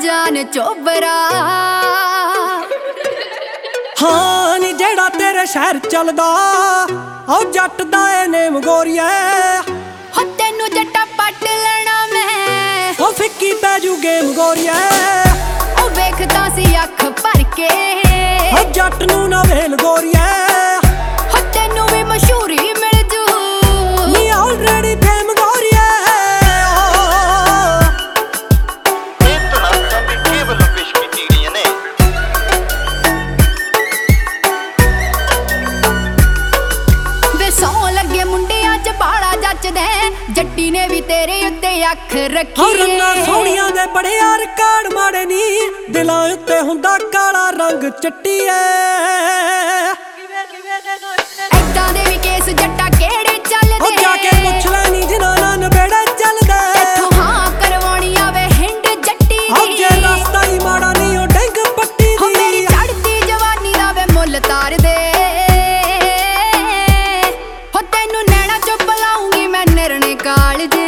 जान चोबरा। हाँ नी जेड़ा तेरे शहर चलदा ओ जट दा ए नेम गोरिया। हो तेनू जट्टा पट लेना मैं, ओ फिक्की पै जू गेम गोरिया। ओ वेखदा सी अख भर के, ओ जट नू ना वेल गोरिया। हो तेनू भी मशहूरी मिल जू, नी ऑलरेडी फेम गोरिया। जट्टी ने भी तेरे उत्ते अख रखी। और रंगा सोहणियां दे बड़े यार काड़ माड़े नी, दिलां उत्ते हुंदा काला रंग चट्टी ऐ। ऐदां दे भी केस जट्टा केड़े चलदे, ओ जाके पुछ ले नी जिन्हां नाल नबेड़े चलदे। इत्थों हाँ करवाणी आवे हिंड जट्टी दी। ओ जे रास्ता ही माड़ा नी ओ डिंग पट्टी दी। हो मेरी चढ़दी जवानी दा वे मुੱਲ तार दे। हो तैनू नैना चुप लाऊंगी मैं निरने काल दे।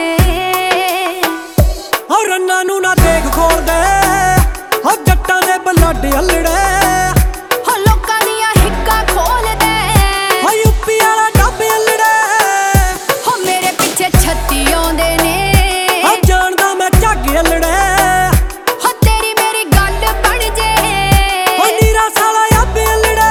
और रन्ना नू ना देख खोल दे, हो जट्टां दे बलड अल्लड़े। हो लोकां दियां हिक्कां खोल दे, हो यूपी वाला डब अल्लड़े। हो मेरे पिछे 36 आउंदे ने, हो जानदा मैं झग अल्लड़े। हो तेरी मेरी गल बन जे, हो नीरा साला अब अल्लड़े।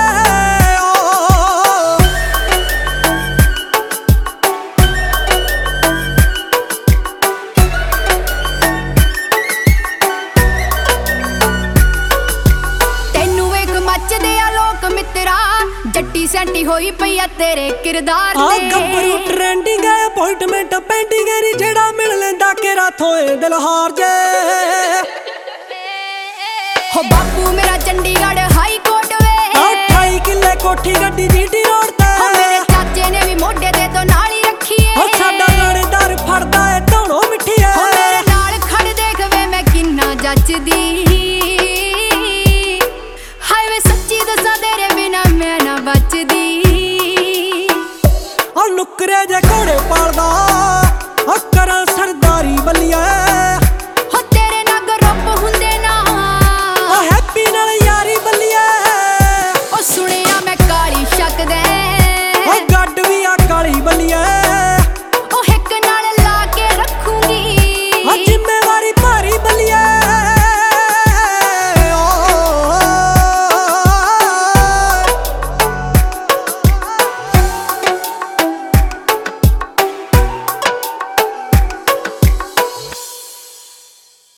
मचदे आ लोक मित्रा, जट्टी सैंटी होई पई आ तेरे किरदार आ ते। गब्बरू ट्रेंडिंग है अपॉइंटमेंट पेंडिंग है नी, जेड़ा मिल लेंदा केरा थोए दिल हार जे। हो बापू मेरा चंडीगढ़